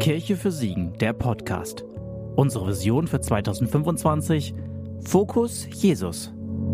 Kirche für Siegen, der Podcast. Unsere Vision für 2025: Fokus Jesus.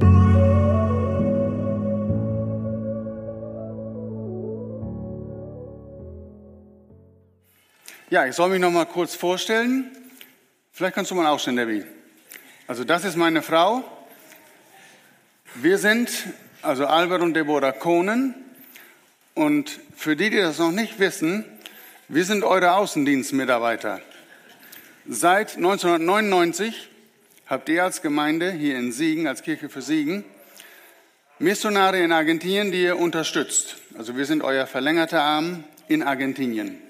Ja, ich soll mich noch mal kurz vorstellen. Vielleicht kannst du mal aufstehen, Debbie. Also das ist meine Frau. Wir sind, also Albert und Deborah Kohnen. Und für die das noch nicht wissen, wir sind eure Außendienstmitarbeiter. Seit 1999 habt ihr als Gemeinde hier in Siegen, als Kirche für Siegen, Missionare in Argentinien, die ihr unterstützt. Also wir sind euer verlängerter Arm in Argentinien.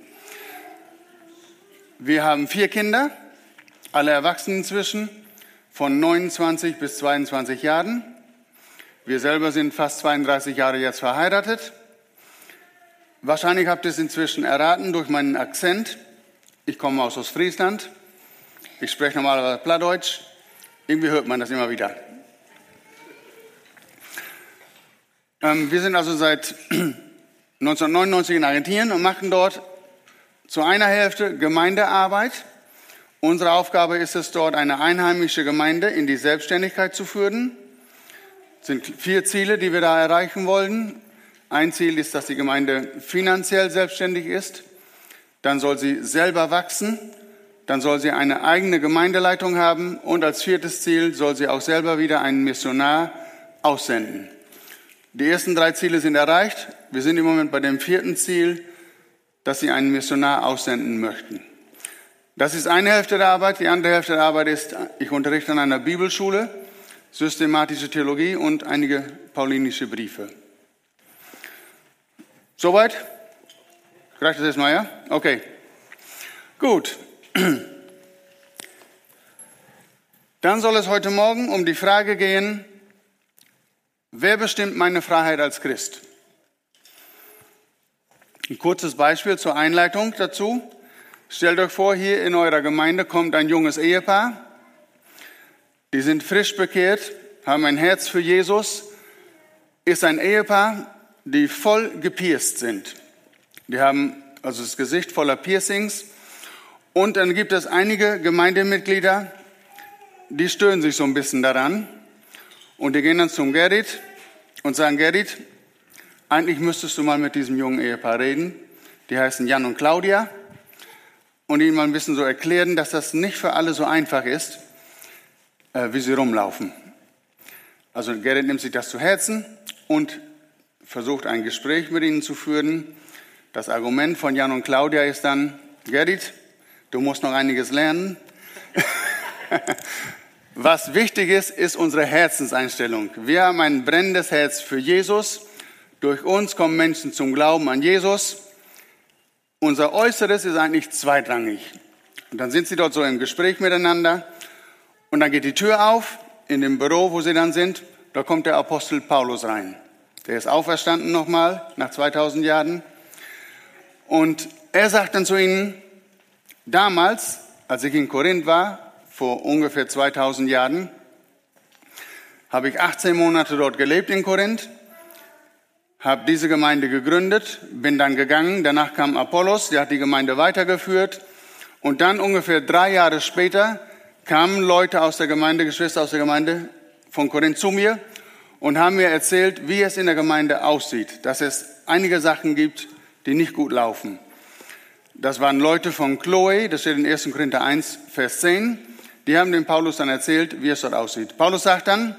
Wir haben 4 Kinder, alle erwachsen inzwischen, von 29 bis 22 Jahren. Wir selber sind fast 32 Jahre jetzt verheiratet. Wahrscheinlich habt ihr es inzwischen erraten durch meinen Akzent. Ich komme aus Ostfriesland. Ich spreche normalerweise Plattdeutsch. Irgendwie hört man das immer wieder. Wir sind also seit 1999 in Argentinien und machen dort zu einer Hälfte Gemeindearbeit. Unsere Aufgabe ist es, dort eine einheimische Gemeinde in die Selbstständigkeit zu führen. Es sind 4 Ziele, die wir da erreichen wollen. Ein Ziel ist, dass die Gemeinde finanziell selbstständig ist. Dann soll sie selber wachsen. Dann soll sie eine eigene Gemeindeleitung haben. Und als 4. Ziel soll sie auch selber wieder einen Missionar aussenden. Die ersten 3 Ziele sind erreicht. Wir sind im Moment bei dem 4. Ziel, dass sie einen Missionar aussenden möchten. Das ist eine Hälfte der Arbeit. Die andere Hälfte der Arbeit ist, ich unterrichte an einer Bibelschule, systematische Theologie und einige paulinische Briefe. Soweit? Reicht das erstmal, ja? Okay. Gut. Dann soll es heute Morgen um die Frage gehen, wer bestimmt meine Freiheit als Christ? Ein kurzes Beispiel zur Einleitung dazu. Stellt euch vor, hier in eurer Gemeinde kommt ein junges Ehepaar. Die sind frisch bekehrt, haben ein Herz für Jesus. Ist ein Ehepaar, die voll gepierst sind. Die haben also das Gesicht voller Piercings. Und dann gibt es einige Gemeindemitglieder, die stören sich so ein bisschen daran. Und die gehen dann zum Gerrit und sagen, Gerrit, eigentlich müsstest du mal mit diesem jungen Ehepaar reden. Die heißen Jan und Claudia. Und ihnen mal ein bisschen so erklären, dass das nicht für alle so einfach ist, wie sie rumlaufen. Also Gerrit nimmt sich das zu Herzen und versucht ein Gespräch mit ihnen zu führen. Das Argument von Jan und Claudia ist dann, Gerrit, du musst noch einiges lernen. Was wichtig ist, ist unsere Herzenseinstellung. Wir haben ein brennendes Herz für Jesus. Durch uns kommen Menschen zum Glauben an Jesus. Unser Äußeres ist eigentlich zweitrangig. Und dann sind sie dort so im Gespräch miteinander. Und dann geht die Tür auf, in dem Büro, wo sie dann sind. Da kommt der Apostel Paulus rein. Der ist auferstanden nochmal, nach 2000 Jahren. Und er sagt dann zu ihnen, damals, als ich in Korinth war, vor ungefähr 2000 Jahren, habe ich 18 Monate dort gelebt in Korinth, habe diese Gemeinde gegründet, bin dann gegangen. Danach kam Apollos, der hat die Gemeinde weitergeführt. Und dann ungefähr 3 Jahre später kamen Leute aus der Gemeinde, Geschwister aus der Gemeinde von Korinth zu mir und haben mir erzählt, wie es in der Gemeinde aussieht, dass es einige Sachen gibt, die nicht gut laufen. Das waren Leute von Chloe, das steht in 1. Korinther 1, Vers 10. Die haben dem Paulus dann erzählt, wie es dort aussieht. Paulus sagt dann,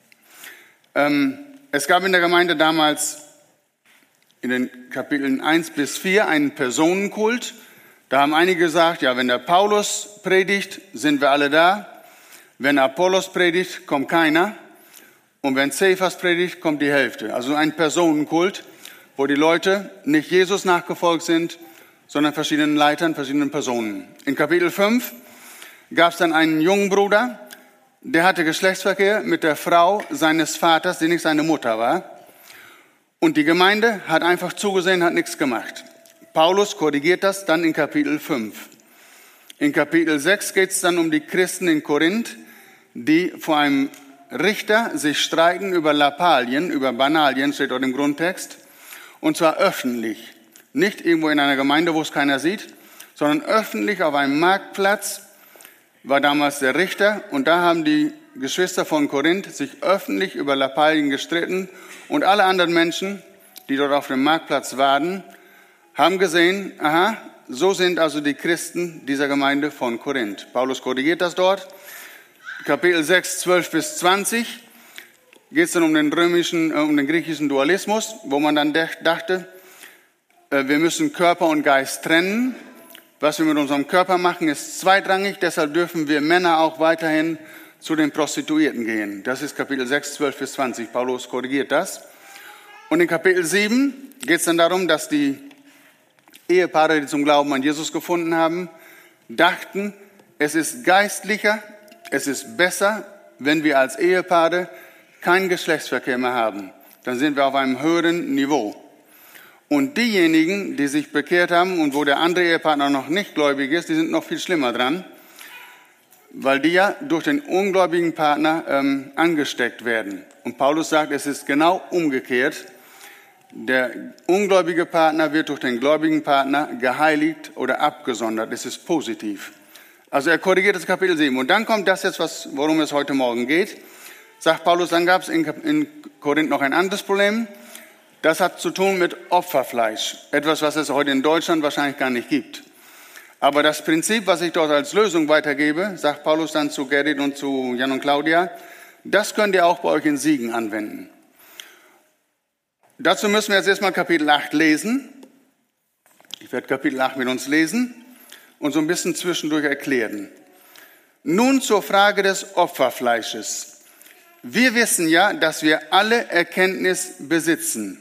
es gab in der Gemeinde damals in den Kapiteln 1 bis 4 einen Personenkult. Da haben einige gesagt, ja, wenn der Paulus predigt, sind wir alle da. Wenn Apollos predigt, kommt keiner. Und wenn Cephas predigt, kommt die Hälfte. Also ein Personenkult, wo die Leute nicht Jesus nachgefolgt sind, sondern verschiedenen Leitern, verschiedenen Personen. In Kapitel 5 gab es dann einen jungen Bruder, der hatte Geschlechtsverkehr mit der Frau seines Vaters, die nicht seine Mutter war. Und die Gemeinde hat einfach zugesehen, hat nichts gemacht. Paulus korrigiert das dann in Kapitel 5. In Kapitel 6 geht es dann um die Christen in Korinth, die vor einem Richter sich streiten über Lappalien, über Banalien, steht dort im Grundtext. Und zwar öffentlich. Nicht irgendwo in einer Gemeinde, wo es keiner sieht, sondern öffentlich auf einem Marktplatz war damals der Richter. Und da haben die Geschwister von Korinth sich öffentlich über Lappalien gestritten. Und alle anderen Menschen, die dort auf dem Marktplatz waren, haben gesehen, aha, so sind also die Christen dieser Gemeinde von Korinth. Paulus korrigiert das dort. Kapitel 6, 12 bis 20 geht es dann um den griechischen Dualismus, wo man dann dachte, wir müssen Körper und Geist trennen. Was wir mit unserem Körper machen, ist zweitrangig. Deshalb dürfen wir Männer auch weiterhin zu den Prostituierten gehen. Das ist Kapitel 6, 12 bis 20. Paulus korrigiert das. Und in Kapitel 7 geht es dann darum, dass die Ehepaare, die zum Glauben an Jesus gefunden haben, dachten, es ist geistlicher, es ist besser, wenn wir als Ehepaare keinen Geschlechtsverkehr mehr haben. Dann sind wir auf einem höheren Niveau. Und diejenigen, die sich bekehrt haben und wo der andere Ehepartner noch nicht gläubig ist, die sind noch viel schlimmer dran, weil die ja durch den ungläubigen Partner angesteckt werden. Und Paulus sagt, es ist genau umgekehrt. Der ungläubige Partner wird durch den gläubigen Partner geheiligt oder abgesondert. Es ist positiv. Also er korrigiert das Kapitel 7. Und dann kommt das jetzt, worum es heute Morgen geht. Sagt Paulus, dann gab es in Korinth noch ein anderes Problem. Das hat zu tun mit Opferfleisch. Etwas, was es heute in Deutschland wahrscheinlich gar nicht gibt. Aber das Prinzip, was ich dort als Lösung weitergebe, sagt Paulus dann zu Gerrit und zu Jan und Claudia, das könnt ihr auch bei euch in Siegen anwenden. Dazu müssen wir jetzt erstmal Kapitel 8 lesen. Ich werde Kapitel 8 mit uns lesen und so ein bisschen zwischendurch erklären. Nun zur Frage des Opferfleisches. Wir wissen ja, dass wir alle Erkenntnis besitzen.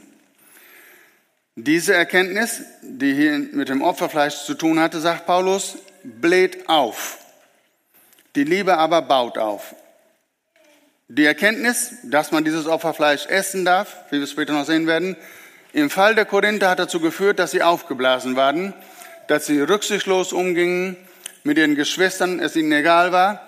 Diese Erkenntnis, die hier mit dem Opferfleisch zu tun hatte, sagt Paulus, bläht auf. Die Liebe aber baut auf. Die Erkenntnis, dass man dieses Opferfleisch essen darf, wie wir später noch sehen werden, im Fall der Korinther hat dazu geführt, dass sie aufgeblasen waren, dass sie rücksichtslos umgingen mit ihren Geschwistern, es ihnen egal war,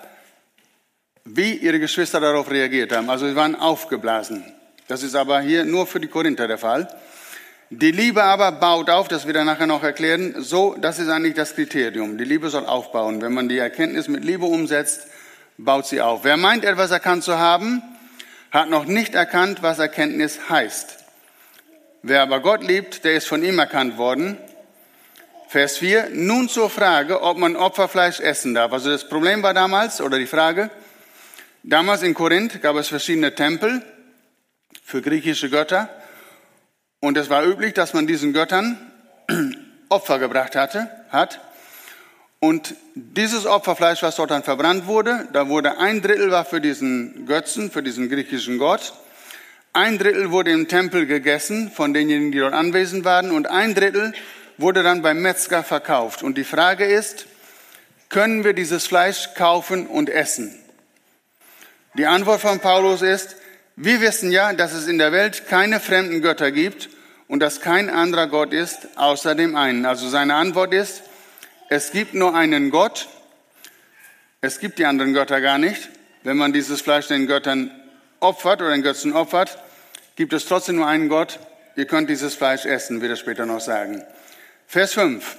wie ihre Geschwister darauf reagiert haben. Also sie waren aufgeblasen. Das ist aber hier nur für die Korinther der Fall. Die Liebe aber baut auf, das wird er nachher noch erklären, so, das ist eigentlich das Kriterium. Die Liebe soll aufbauen. Wenn man die Erkenntnis mit Liebe umsetzt, baut sie auf. Wer meint, etwas erkannt zu haben, hat noch nicht erkannt, was Erkenntnis heißt. Wer aber Gott liebt, der ist von ihm erkannt worden. Vers 4, nun zur Frage, ob man Opferfleisch essen darf. Also das Problem war damals, oder die Frage, damals in Korinth gab es verschiedene Tempel für griechische Götter. Und es war üblich, dass man diesen Göttern Opfer gebracht hat. Und dieses Opferfleisch, was dort dann verbrannt wurde, da wurde 1/3 war für diesen Götzen, für diesen griechischen Gott. 1/3 wurde im Tempel gegessen von denjenigen, die dort anwesend waren. Und 1/3 wurde dann beim Metzger verkauft. Und die Frage ist, können wir dieses Fleisch kaufen und essen? Die Antwort von Paulus ist, wir wissen ja, dass es in der Welt keine fremden Götter gibt und dass kein anderer Gott ist, außer dem einen. Also seine Antwort ist, es gibt nur einen Gott, es gibt die anderen Götter gar nicht. Wenn man dieses Fleisch den Göttern opfert oder den Götzen opfert, gibt es trotzdem nur einen Gott. Ihr könnt dieses Fleisch essen, wird er später noch sagen. Vers 5.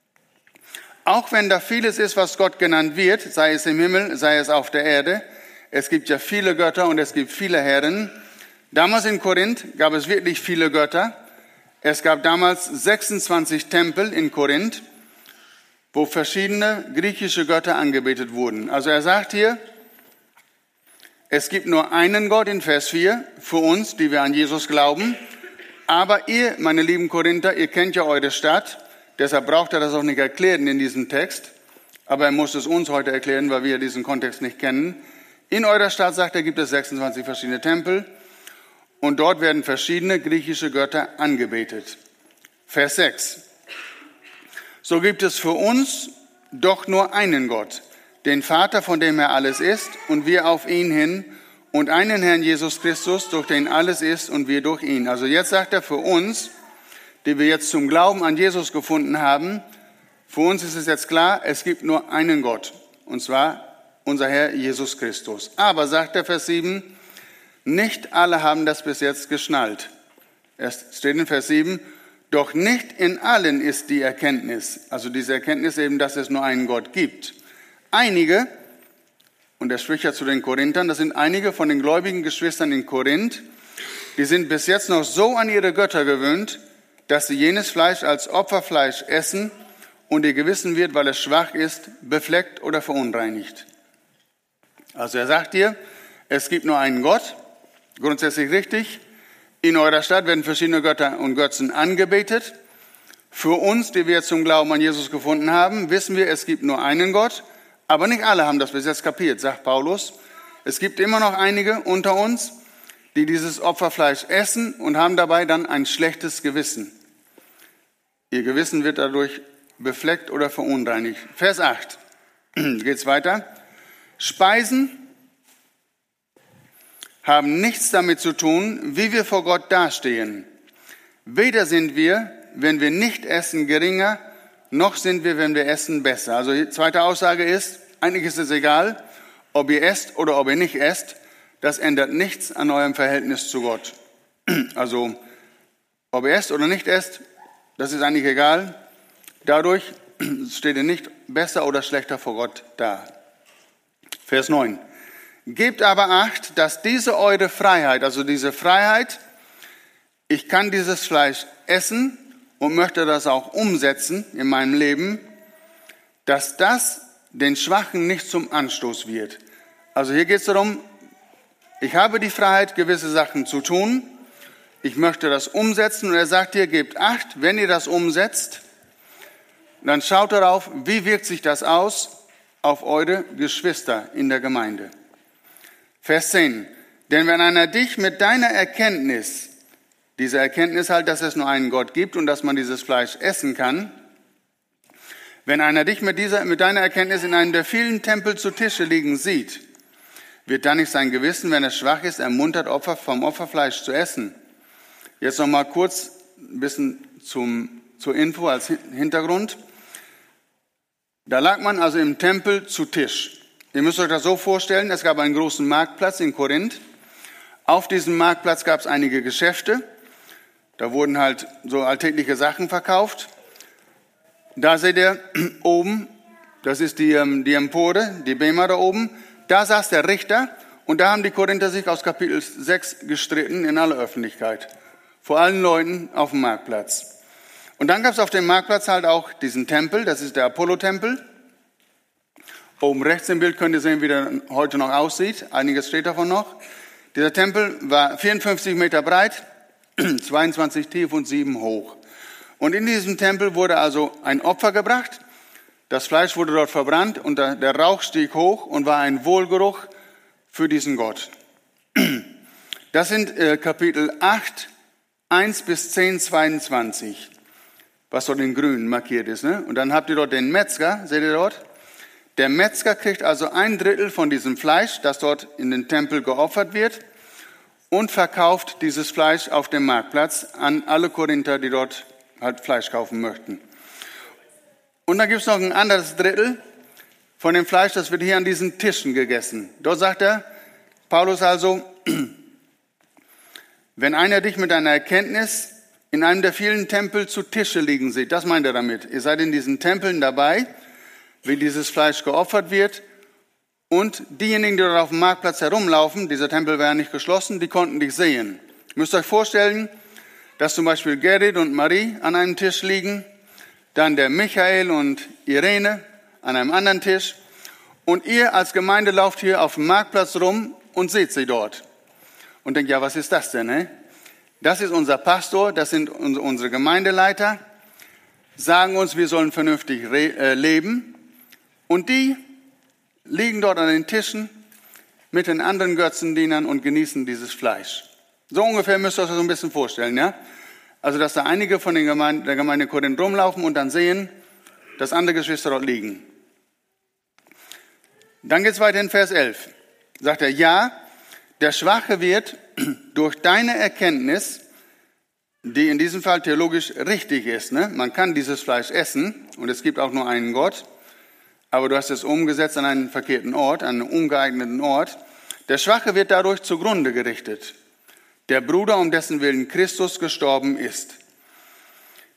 Auch wenn da vieles ist, was Gott genannt wird, sei es im Himmel, sei es auf der Erde, es gibt ja viele Götter und es gibt viele Herren. Damals in Korinth gab es wirklich viele Götter. Es gab damals 26 Tempel in Korinth, wo verschiedene griechische Götter angebetet wurden. Also er sagt hier, es gibt nur einen Gott in Vers 4 für uns, die wir an Jesus glauben. Aber ihr, meine lieben Korinther, ihr kennt ja eure Stadt. Deshalb braucht er das auch nicht erklären in diesem Text. Aber er muss es uns heute erklären, weil wir diesen Kontext nicht kennen. In eurer Stadt, sagt er, gibt es 26 verschiedene Tempel. Und dort werden verschiedene griechische Götter angebetet. Vers 6. So gibt es für uns doch nur einen Gott, den Vater, von dem er alles ist, und wir auf ihn hin, und einen Herrn Jesus Christus, durch den alles ist und wir durch ihn. Also jetzt sagt er für uns, die wir jetzt zum Glauben an Jesus gefunden haben, für uns ist es jetzt klar, es gibt nur einen Gott, und zwar unser Herr Jesus Christus. Aber, sagt der Vers 7, nicht alle haben das bis jetzt geschnallt. Es steht in Vers 7, Doch nicht in allen ist die Erkenntnis, also diese Erkenntnis eben, dass es nur einen Gott gibt. Einige, und er spricht ja zu den Korinthern, das sind einige von den gläubigen Geschwistern in Korinth, die sind bis jetzt noch so an ihre Götter gewöhnt, dass sie jenes Fleisch als Opferfleisch essen und ihr Gewissen wird, weil es schwach ist, befleckt oder verunreinigt. Also er sagt hier, es gibt nur einen Gott, grundsätzlich richtig. In eurer Stadt werden verschiedene Götter und Götzen angebetet. Für uns, die wir zum Glauben an Jesus gefunden haben, wissen wir, es gibt nur einen Gott. Aber nicht alle haben das bis jetzt kapiert, sagt Paulus. Es gibt immer noch einige unter uns, die dieses Opferfleisch essen und haben dabei dann ein schlechtes Gewissen. Ihr Gewissen wird dadurch befleckt oder verunreinigt. Vers 8 geht's weiter. Speisen haben nichts damit zu tun, wie wir vor Gott dastehen. Weder sind wir, wenn wir nicht essen, geringer, noch sind wir, wenn wir essen, besser. Also die zweite Aussage ist, eigentlich ist es egal, ob ihr esst oder ob ihr nicht esst. Das ändert nichts an eurem Verhältnis zu Gott. Also, ob ihr esst oder nicht esst, das ist eigentlich egal. Dadurch steht ihr nicht besser oder schlechter vor Gott da. Vers 9. Gebt aber Acht, dass diese eure Freiheit, also diese Freiheit, ich kann dieses Fleisch essen und möchte das auch umsetzen in meinem Leben, dass das den Schwachen nicht zum Anstoß wird. Also hier geht es darum, ich habe die Freiheit, gewisse Sachen zu tun, ich möchte das umsetzen und er sagt hier, gebt Acht, wenn ihr das umsetzt, dann schaut darauf, wie wirkt sich das aus auf eure Geschwister in der Gemeinde. Vers 10. Denn wenn einer dich mit deiner Erkenntnis, diese Erkenntnis halt, dass es nur einen Gott gibt und dass man dieses Fleisch essen kann, wenn einer dich mit deiner Erkenntnis in einem der vielen Tempel zu Tische liegen sieht, wird dann nicht sein Gewissen, wenn er schwach ist, ermuntert, Opfer vom Opferfleisch zu essen. Jetzt noch mal kurz ein bisschen zur Info als Hintergrund. Da lag man also im Tempel zu Tisch. Ihr müsst euch das so vorstellen, es gab einen großen Marktplatz in Korinth. Auf diesem Marktplatz gab es einige Geschäfte. Da wurden halt so alltägliche Sachen verkauft. Da seht ihr oben, das ist die Empore, die Bema da oben. Da saß der Richter und da haben die Korinther sich aus Kapitel 6 gestritten in aller Öffentlichkeit. Vor allen Leuten auf dem Marktplatz. Und dann gab es auf dem Marktplatz halt auch diesen Tempel, das ist der Apollo-Tempel. Oben rechts im Bild könnt ihr sehen, wie der heute noch aussieht. Einiges steht davon noch. Dieser Tempel war 54 Meter breit, 22 tief und 7 hoch. Und in diesem Tempel wurde also ein Opfer gebracht. Das Fleisch wurde dort verbrannt und der Rauch stieg hoch und war ein Wohlgeruch für diesen Gott. Das sind Kapitel 8, 1 bis 10, 22, was dort in grün markiert ist. Ne? Und dann habt ihr dort den Metzger, seht ihr dort? Der Metzger kriegt also 1/3 von diesem Fleisch, das dort in den Tempel geopfert wird, und verkauft dieses Fleisch auf dem Marktplatz an alle Korinther, die dort halt Fleisch kaufen möchten. Und dann gibt es noch ein anderes Drittel von dem Fleisch, das wird hier an diesen Tischen gegessen. Dort sagt Paulus also, wenn einer dich mit einer Erkenntnis in einem der vielen Tempel zu Tische liegen sieht, das meint er damit. Ihr seid in diesen Tempeln dabei, wie dieses Fleisch geopfert wird. Und diejenigen, die dort auf dem Marktplatz herumlaufen, dieser Tempel war ja nicht geschlossen, die konnten dich sehen. Ihr müsst euch vorstellen, dass zum Beispiel Gerrit und Marie an einem Tisch liegen, dann der Michael und Irene an einem anderen Tisch. Und ihr als Gemeinde lauft hier auf dem Marktplatz rum und seht sie dort. Und denkt, ja, was ist das denn? Ne? Das ist unser Pastor, das sind unsere Gemeindeleiter, sagen uns, wir sollen vernünftig leben. Und die liegen dort an den Tischen mit den anderen Götzendienern und genießen dieses Fleisch. So ungefähr müsst ihr euch das so ein bisschen vorstellen, ja? Also, dass da einige von der Gemeinde Korinth rumlaufen und dann sehen, dass andere Geschwister dort liegen. Dann geht es weiter in Vers 11. Sagt er, ja, der Schwache wird durch deine Erkenntnis, die in diesem Fall theologisch richtig ist, ne? Man kann dieses Fleisch essen und es gibt auch nur einen Gott, aber du hast es umgesetzt an einen verkehrten Ort, an einen ungeeigneten Ort. Der Schwache wird dadurch zugrunde gerichtet. Der Bruder, um dessen Willen Christus gestorben ist.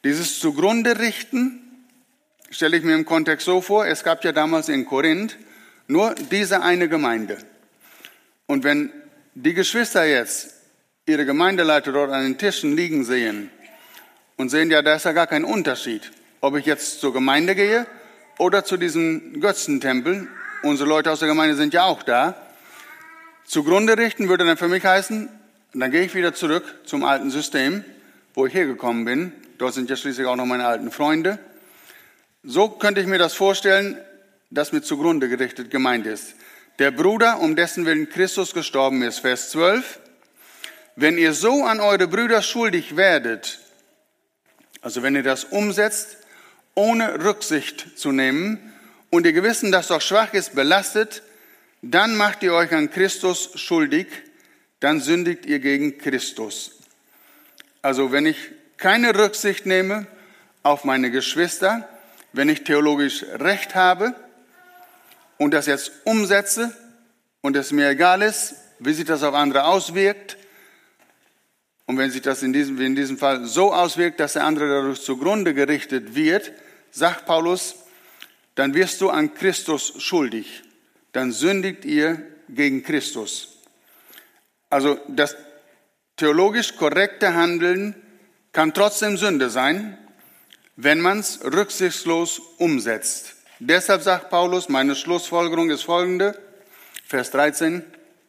Dieses Zugrunde richten stelle ich mir im Kontext so vor, es gab ja damals in Korinth nur diese eine Gemeinde. Und wenn die Geschwister jetzt ihre Gemeindeleiter dort an den Tischen liegen sehen und sehen, ja, da ist ja gar kein Unterschied, ob ich jetzt zur Gemeinde gehe oder zu diesem Götzentempel. Unsere Leute aus der Gemeinde sind ja auch da. Zugrunde richten würde dann für mich heißen, dann gehe ich wieder zurück zum alten System, wo ich hergekommen bin. Dort sind ja schließlich auch noch meine alten Freunde. So könnte ich mir das vorstellen, dass mit zugrunde gerichtet gemeint ist. Der Bruder, um dessen Willen Christus gestorben ist, Vers 12. Wenn ihr so an eure Brüder schuldig werdet, also wenn ihr das umsetzt, ohne Rücksicht zu nehmen und ihr Gewissen, das doch schwach ist, belastet, dann macht ihr euch an Christus schuldig, dann sündigt ihr gegen Christus. Also wenn ich keine Rücksicht nehme auf meine Geschwister, wenn ich theologisch Recht habe und das jetzt umsetze und es mir egal ist, wie sich das auf andere auswirkt, und wenn sich das in diesem Fall so auswirkt, dass der andere dadurch zugrunde gerichtet wird, sagt Paulus, dann wirst du an Christus schuldig. Dann sündigt ihr gegen Christus. Also das theologisch korrekte Handeln kann trotzdem Sünde sein, wenn man es rücksichtslos umsetzt. Deshalb sagt Paulus, meine Schlussfolgerung ist folgende, Vers 13.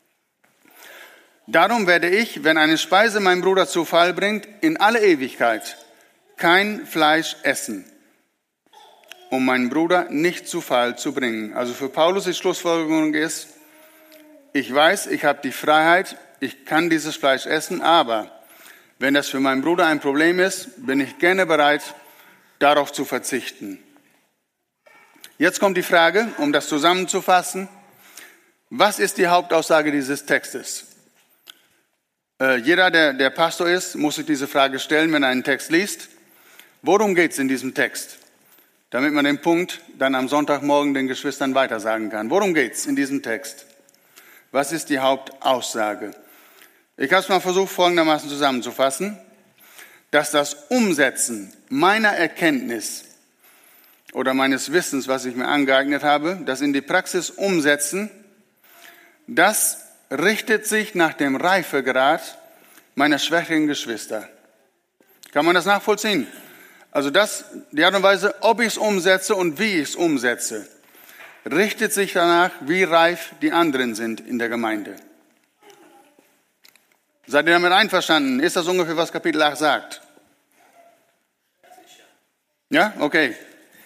Darum werde ich, wenn eine Speise meinen Bruder zu Fall bringt, in alle Ewigkeit kein Fleisch essen, um meinen Bruder nicht zu Fall zu bringen. Also für Paulus die Schlussfolgerung ist, ich weiß, ich habe die Freiheit, ich kann dieses Fleisch essen, aber wenn das für meinen Bruder ein Problem ist, bin ich gerne bereit, darauf zu verzichten. Jetzt kommt die Frage, um das zusammenzufassen, was ist die Hauptaussage dieses Textes? Jeder, der Pastor ist, muss sich diese Frage stellen, wenn er einen Text liest. Worum geht es in diesem Text? Damit man den Punkt dann am Sonntagmorgen den Geschwistern weitersagen kann. Worum geht es in diesem Text? Was ist die Hauptaussage? Ich habe es mal versucht, folgendermaßen zusammenzufassen, dass das Umsetzen meiner Erkenntnis oder meines Wissens, was ich mir angeeignet habe, das in die Praxis umsetzen, das richtet sich nach dem Reifegrad meiner schwächeren Geschwister. Kann man das nachvollziehen? Also die Art und Weise, ob ich es umsetze und wie ich es umsetze, richtet sich danach, wie reif die anderen sind in der Gemeinde. Seid ihr damit einverstanden? Ist das ungefähr, was Kapitel 8 sagt? Ja? Okay.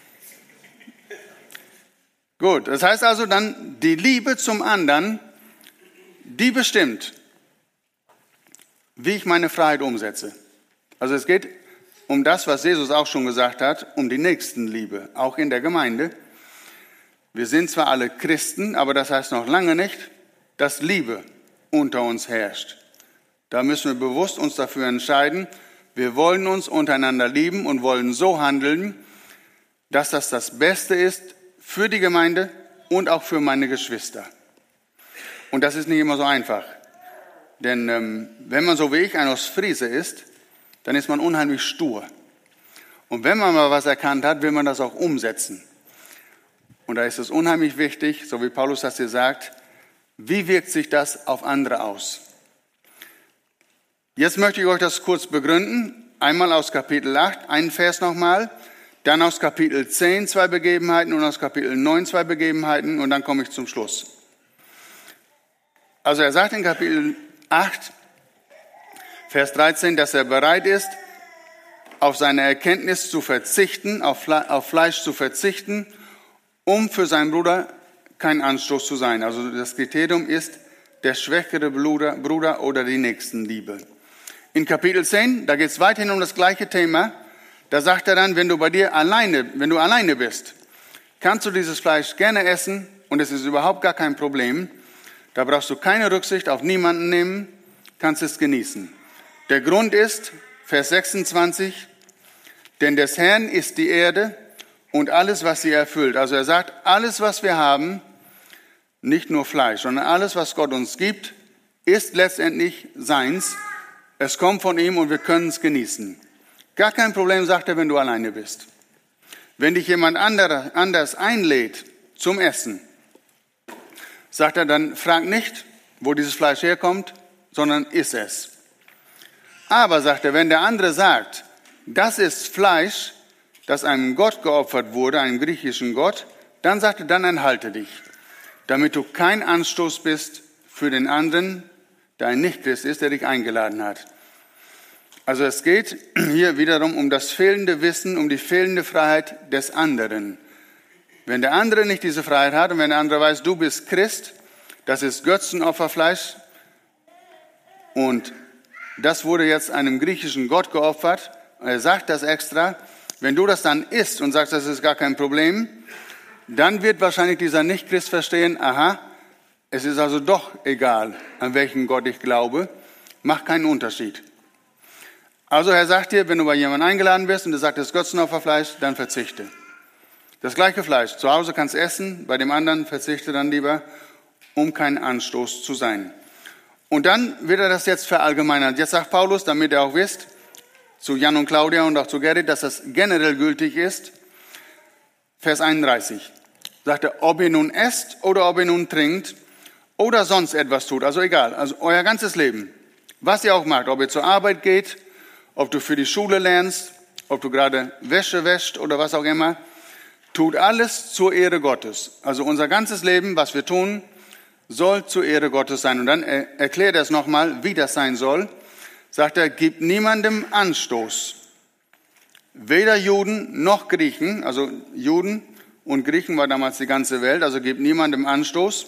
Gut, das heißt also dann, die Liebe zum anderen, die bestimmt, wie ich meine Freiheit umsetze. Also es geht um das, was Jesus auch schon gesagt hat, um die Nächstenliebe, auch in der Gemeinde. Wir sind zwar alle Christen, aber das heißt noch lange nicht, dass Liebe unter uns herrscht. Da müssen wir bewusst uns dafür entscheiden, wir wollen uns untereinander lieben und wollen so handeln, dass das Beste ist für die Gemeinde und auch für meine Geschwister. Und das ist nicht immer so einfach. Denn wenn man so wie ich ein Ostfriese ist, dann ist man unheimlich stur. Und wenn man mal was erkannt hat, will man das auch umsetzen. Und da ist es unheimlich wichtig, so wie Paulus das hier sagt, wie wirkt sich das auf andere aus? Jetzt möchte ich euch das kurz begründen. Einmal aus Kapitel 8, einen Vers nochmal. Dann aus Kapitel 10 2 Begebenheiten und aus Kapitel 9 2 Begebenheiten. Und dann komme ich zum Schluss. Also er sagt in Kapitel 8, Vers 13, dass er bereit ist, auf seine Erkenntnis zu verzichten, auf Fleisch zu verzichten, um für seinen Bruder kein Anstoß zu sein. Also das Kriterium ist der schwächere Bruder oder die Nächstenliebe. In Kapitel 10, da geht es weiterhin um das gleiche Thema. Da sagt er dann, wenn du alleine bist, kannst du dieses Fleisch gerne essen und es ist überhaupt gar kein Problem. Da brauchst du keine Rücksicht auf niemanden nehmen, kannst es genießen. Der Grund ist, Vers 26, denn des Herrn ist die Erde und alles, was sie erfüllt. Also er sagt, alles, was wir haben, nicht nur Fleisch, sondern alles, was Gott uns gibt, ist letztendlich seins. Es kommt von ihm und wir können es genießen. Gar kein Problem, sagt er, wenn du alleine bist. Wenn dich jemand anders einlädt zum Essen, sagt er, dann frag nicht, wo dieses Fleisch herkommt, sondern iss es. Aber, sagt er, wenn der andere sagt, das ist Fleisch, das einem Gott geopfert wurde, einem griechischen Gott, dann sagt er, dann enthalte dich, damit du kein Anstoß bist für den anderen, der ein Nichtchrist ist, der dich eingeladen hat. Also es geht hier wiederum um das fehlende Wissen, um die fehlende Freiheit des anderen. Wenn der andere nicht diese Freiheit hat und wenn der andere weiß, du bist Christ, das ist Götzenopferfleisch und das wurde jetzt einem griechischen Gott geopfert, er sagt das extra, wenn du das dann isst und sagst, das ist gar kein Problem, dann wird wahrscheinlich dieser Nichtchrist verstehen, aha, es ist also doch egal, an welchen Gott ich glaube, macht keinen Unterschied. Also er sagt dir, wenn du bei jemandem eingeladen wirst und du sagst, das ist Götzenopferfleisch, dann verzichte. Das gleiche Fleisch, zu Hause kannst du essen, bei dem anderen verzichte dann lieber, um kein Anstoß zu sein. Und dann wird er das jetzt verallgemeinern. Jetzt sagt Paulus, damit ihr auch wisst, zu Jan und Claudia und auch zu Gerrit, dass das generell gültig ist. Vers 31 sagt er, ob ihr nun esst oder ob ihr nun trinkt oder sonst etwas tut, also egal, also euer ganzes Leben, was ihr auch macht, ob ihr zur Arbeit geht, ob du für die Schule lernst, ob du gerade Wäsche wäscht oder was auch immer, tut alles zur Ehre Gottes. Also unser ganzes Leben, was wir tun, soll zur Ehre Gottes sein. Und dann erklärt er es nochmal, wie das sein soll. Sagt er, gibt niemandem Anstoß. Weder Juden noch Griechen, also Juden und Griechen war damals die ganze Welt, also gibt niemandem Anstoß.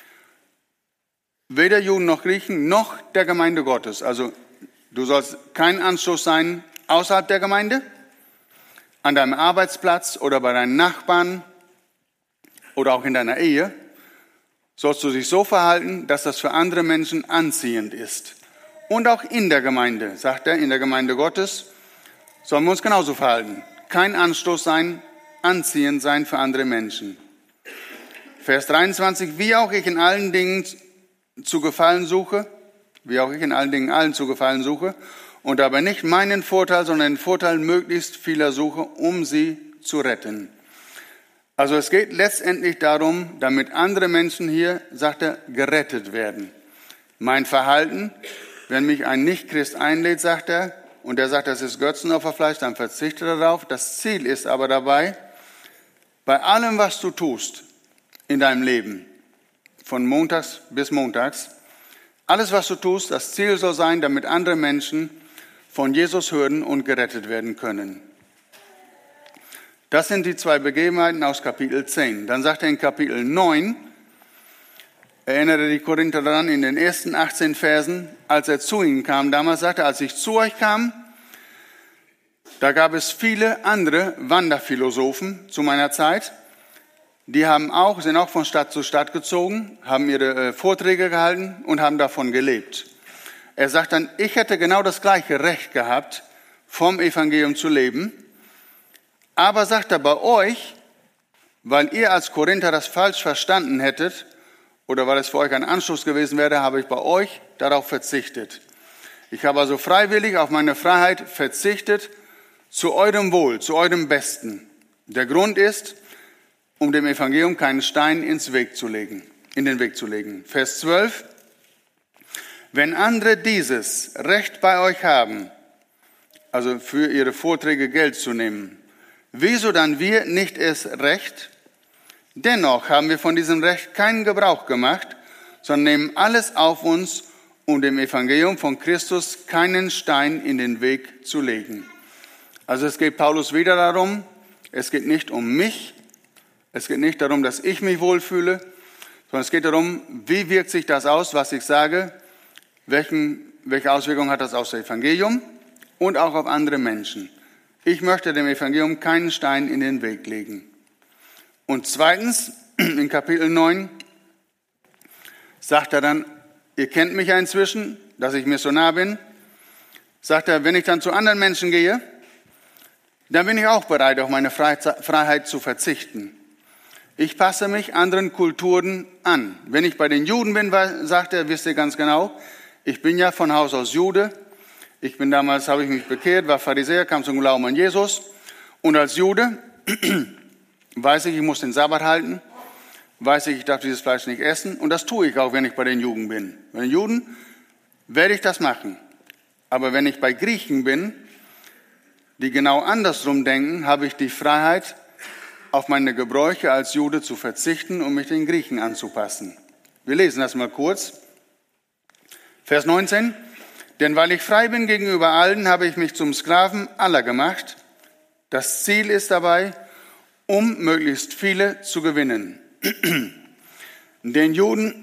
Weder Juden noch Griechen noch der Gemeinde Gottes. Also du sollst kein Anstoß sein außerhalb der Gemeinde, an deinem Arbeitsplatz oder bei deinen Nachbarn oder auch in deiner Ehe. Sollst du dich so verhalten, dass das für andere Menschen anziehend ist. Und auch in der Gemeinde, sagt er, in der Gemeinde Gottes, sollen wir uns genauso verhalten. Kein Anstoß sein, anziehend sein für andere Menschen. Vers 23, wie auch ich in allen Dingen zu gefallen suche, allen zu gefallen suche und dabei nicht meinen Vorteil, sondern den Vorteil möglichst vieler suche, um sie zu retten. Also es geht letztendlich darum, damit andere Menschen hier, sagt er, gerettet werden. Mein Verhalten, wenn mich ein Nichtchrist einlädt, sagt er, und er sagt, das ist Götzenopferfleisch, dann verzichte darauf. Das Ziel ist aber dabei, bei allem, was du tust in deinem Leben, von montags bis montags, alles, was du tust, das Ziel soll sein, damit andere Menschen von Jesus hören und gerettet werden können. Das sind die zwei Begebenheiten aus Kapitel 10. Dann sagt er in Kapitel 9, erinnere die Korinther daran, in den ersten 18 Versen, als er zu ihnen kam, damals sagte er, als ich zu euch kam, da gab es viele andere Wanderphilosophen zu meiner Zeit, die sind auch von Stadt zu Stadt gezogen, haben ihre Vorträge gehalten und haben davon gelebt. Er sagt dann, ich hätte genau das gleiche Recht gehabt, vom Evangelium zu leben. Aber sagt er, bei euch, weil ihr als Korinther das falsch verstanden hättet oder weil es für euch ein Anstoß gewesen wäre, habe ich bei euch darauf verzichtet. Ich habe also freiwillig auf meine Freiheit verzichtet, zu eurem Wohl, zu eurem Besten. Der Grund ist, um dem Evangelium keinen Stein in den Weg zu legen. Vers 12. Wenn andere dieses Recht bei euch haben, also für ihre Vorträge Geld zu nehmen, wieso dann wir nicht erst Recht? Dennoch haben wir von diesem Recht keinen Gebrauch gemacht, sondern nehmen alles auf uns, um dem Evangelium von Christus keinen Stein in den Weg zu legen. Also es geht Paulus wieder darum, es geht nicht um mich, es geht nicht darum, dass ich mich wohlfühle, sondern es geht darum, wie wirkt sich das aus, was ich sage, welche Auswirkungen hat das auf das Evangelium und auch auf andere Menschen. Ich möchte dem Evangelium keinen Stein in den Weg legen. Und zweitens, in Kapitel 9, sagt er dann, ihr kennt mich ja inzwischen, dass ich Missionar bin, sagt er, wenn ich dann zu anderen Menschen gehe, dann bin ich auch bereit, auf meine Freiheit zu verzichten. Ich passe mich anderen Kulturen an. Wenn ich bei den Juden bin, sagt er, wisst ihr ganz genau, ich bin ja von Haus aus Jude. Habe ich mich bekehrt, war Pharisäer, kam zum Glauben an Jesus. Und als Jude weiß ich muss den Sabbat halten, weiß ich darf dieses Fleisch nicht essen. Und das tue ich auch, wenn ich bei den Juden bin. Bei den Juden werde ich das machen. Aber wenn ich bei Griechen bin, die genau andersrum denken, habe ich die Freiheit, auf meine Gebräuche als Jude zu verzichten, um mich den Griechen anzupassen. Wir lesen das mal kurz. Vers 19. Denn weil ich frei bin gegenüber allen, habe ich mich zum Sklaven aller gemacht. Das Ziel ist dabei, um möglichst viele zu gewinnen. Den Juden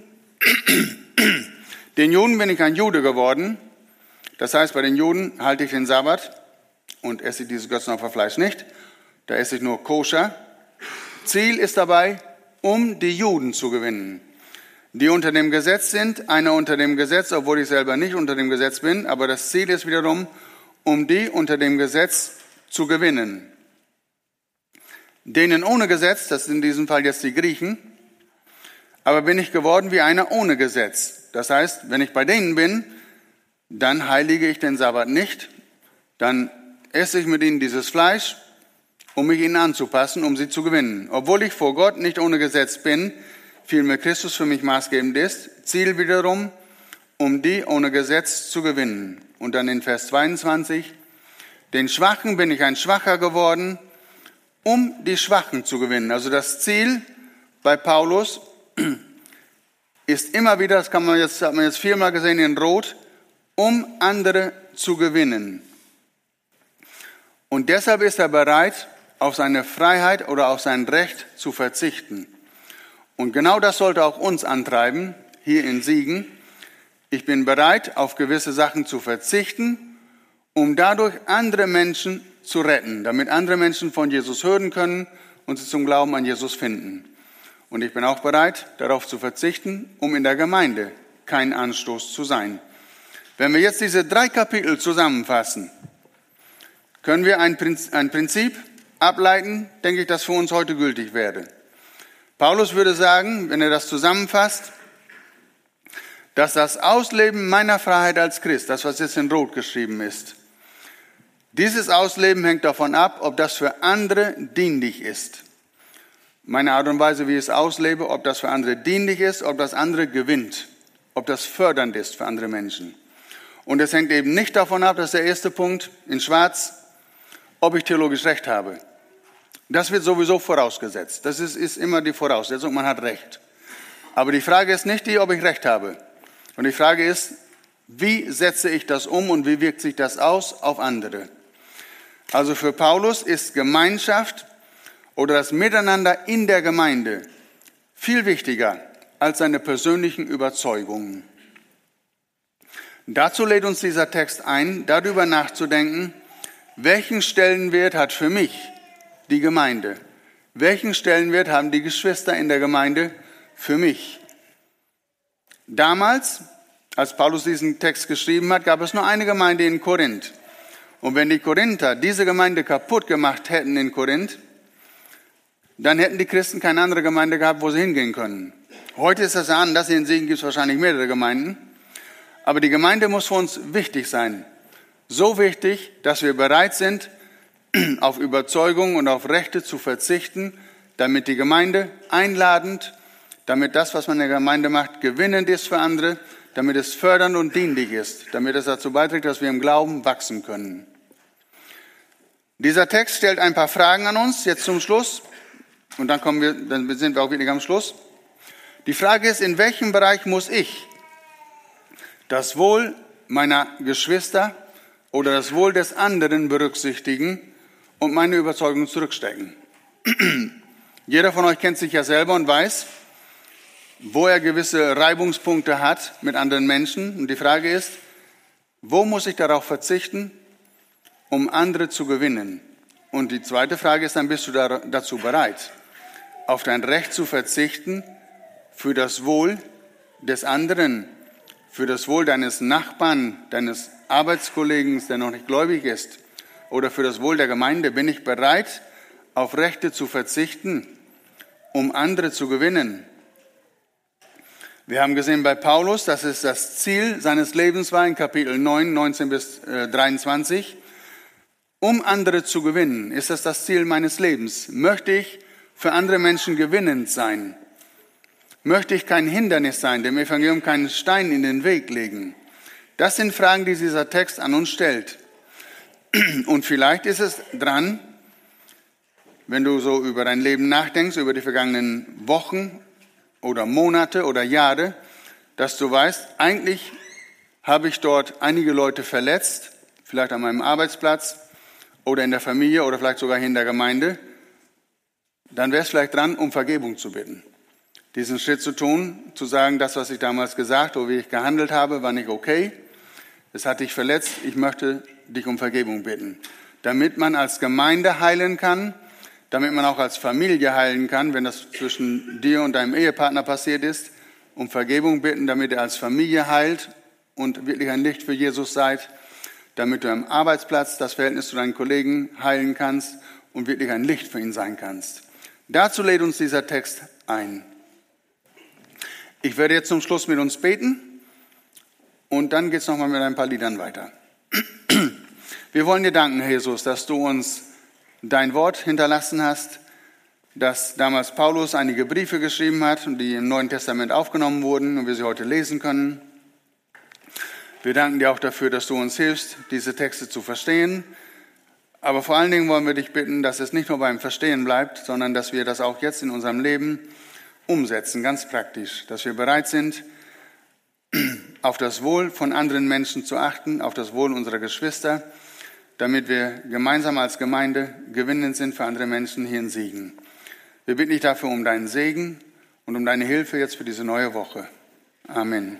bin ich ein Jude geworden. Das heißt, bei den Juden halte ich den Sabbat und esse dieses Götzenopferfleisch nicht. Da esse ich nur koscher. Ziel ist dabei, um die Juden zu gewinnen. Die unter dem Gesetz sind, einer unter dem Gesetz, obwohl ich selber nicht unter dem Gesetz bin. Aber das Ziel ist wiederum, um die unter dem Gesetz zu gewinnen. Denen ohne Gesetz, das sind in diesem Fall jetzt die Griechen, aber bin ich geworden wie einer ohne Gesetz. Das heißt, wenn ich bei denen bin, dann heilige ich den Sabbat nicht, dann esse ich mit ihnen dieses Fleisch, um mich ihnen anzupassen, um sie zu gewinnen. Obwohl ich vor Gott nicht ohne Gesetz bin, vielmehr Christus für mich maßgebend ist, Ziel wiederum, um die ohne Gesetz zu gewinnen. Und dann in Vers 22, den Schwachen bin ich ein Schwacher geworden, um die Schwachen zu gewinnen. Also das Ziel bei Paulus ist immer wieder, hat man jetzt viermal gesehen in Rot, um andere zu gewinnen. Und deshalb ist er bereit, auf seine Freiheit oder auf sein Recht zu verzichten. Und genau das sollte auch uns antreiben, hier in Siegen. Ich bin bereit, auf gewisse Sachen zu verzichten, um dadurch andere Menschen zu retten, damit andere Menschen von Jesus hören können und sie zum Glauben an Jesus finden. Und ich bin auch bereit, darauf zu verzichten, um in der Gemeinde kein Anstoß zu sein. Wenn wir jetzt diese 3 Kapitel zusammenfassen, können wir ein Prinzip ableiten, denke ich, das für uns heute gültig wäre. Paulus würde sagen, wenn er das zusammenfasst, dass das Ausleben meiner Freiheit als Christ, das was jetzt in Rot geschrieben ist, dieses Ausleben hängt davon ab, ob das für andere dienlich ist. Meine Art und Weise, wie ich es auslebe, ob das für andere dienlich ist, ob das andere gewinnt, ob das fördernd ist für andere Menschen. Und es hängt eben nicht davon ab, das ist der erste Punkt in Schwarz, ob ich theologisch Recht habe. Das wird sowieso vorausgesetzt. Das ist immer die Voraussetzung, man hat Recht. Aber die Frage ist nicht die, ob ich Recht habe. Und die Frage ist, wie setze ich das um und wie wirkt sich das aus auf andere? Also für Paulus ist Gemeinschaft oder das Miteinander in der Gemeinde viel wichtiger als seine persönlichen Überzeugungen. Dazu lädt uns dieser Text ein, darüber nachzudenken, welchen Stellenwert hat für mich die Gemeinde? Welchen Stellenwert haben die Geschwister in der Gemeinde für mich? Damals, als Paulus diesen Text geschrieben hat, gab es nur eine Gemeinde in Korinth. Und wenn die Korinther diese Gemeinde kaputt gemacht hätten in Korinth, dann hätten die Christen keine andere Gemeinde gehabt, wo sie hingehen können. Heute ist das anders, in Siegen gibt es wahrscheinlich mehrere Gemeinden. Aber die Gemeinde muss für uns wichtig sein. So wichtig, dass wir bereit sind, auf Überzeugung und auf Rechte zu verzichten, damit die Gemeinde einladend, damit das, was man in der Gemeinde macht, gewinnend ist für andere, damit es fördernd und dienlich ist, damit es dazu beiträgt, dass wir im Glauben wachsen können. Dieser Text stellt ein paar Fragen an uns, jetzt zum Schluss. Und dann sind wir auch wirklich am Schluss. Die Frage ist, in welchem Bereich muss ich das Wohl meiner Geschwister oder das Wohl des anderen berücksichtigen und meine Überzeugung zurückstecken? Jeder von euch kennt sich ja selber und weiß, wo er gewisse Reibungspunkte hat mit anderen Menschen. Und die Frage ist, wo muss ich darauf verzichten, um andere zu gewinnen? Und die zweite Frage ist dann, bist du dazu bereit, auf dein Recht zu verzichten für das Wohl des anderen, für das Wohl deines Nachbarn, deines Arbeitskollegen, der noch nicht gläubig ist, oder für das Wohl der Gemeinde? Bin ich bereit, auf Rechte zu verzichten, um andere zu gewinnen? Wir haben gesehen bei Paulus, dass es das Ziel seines Lebens war, in Kapitel 9, 19 bis 23. Um andere zu gewinnen, ist das Ziel meines Lebens. Möchte ich für andere Menschen gewinnend sein? Möchte ich kein Hindernis sein, dem Evangelium keinen Stein in den Weg legen? Das sind Fragen, die dieser Text an uns stellt. Und vielleicht ist es dran, wenn du so über dein Leben nachdenkst, über die vergangenen Wochen oder Monate oder Jahre, dass du weißt, eigentlich habe ich dort einige Leute verletzt, vielleicht an meinem Arbeitsplatz oder in der Familie oder vielleicht sogar hier in der Gemeinde. Dann wäre es vielleicht dran, um Vergebung zu bitten. Diesen Schritt zu tun, zu sagen, das, was ich damals gesagt oder wie ich gehandelt habe, war nicht okay. Es hat dich verletzt, ich möchte dich um Vergebung bitten. Damit man als Gemeinde heilen kann, damit man auch als Familie heilen kann, wenn das zwischen dir und deinem Ehepartner passiert ist, um Vergebung bitten, damit ihr als Familie heilt und wirklich ein Licht für Jesus seid, damit du am Arbeitsplatz das Verhältnis zu deinen Kollegen heilen kannst und wirklich ein Licht für ihn sein kannst. Dazu lädt uns dieser Text ein. Ich werde jetzt zum Schluss mit uns beten und dann geht es nochmal mit ein paar Liedern weiter. Wir wollen dir danken, Herr Jesus, dass du uns dein Wort hinterlassen hast, dass damals Paulus einige Briefe geschrieben hat und die im Neuen Testament aufgenommen wurden und wir sie heute lesen können. Wir danken dir auch dafür, dass du uns hilfst, diese Texte zu verstehen. Aber vor allen Dingen wollen wir dich bitten, dass es nicht nur beim Verstehen bleibt, sondern dass wir das auch jetzt in unserem Leben umsetzen, ganz praktisch. Dass wir bereit sind, auf das Wohl von anderen Menschen zu achten, auf das Wohl unserer Geschwister, damit wir gemeinsam als Gemeinde gewinnend sind für andere Menschen hier in Siegen. Wir bitten dich dafür um deinen Segen und um deine Hilfe jetzt für diese neue Woche. Amen.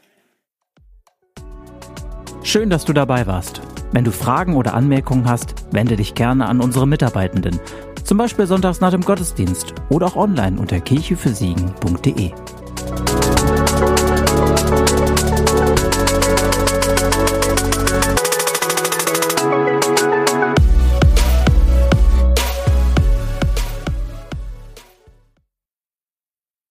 Schön, dass du dabei warst. Wenn du Fragen oder Anmerkungen hast, wende dich gerne an unsere Mitarbeitenden. Zum Beispiel sonntags nach dem Gottesdienst oder auch online unter kirchefürsiegen.de.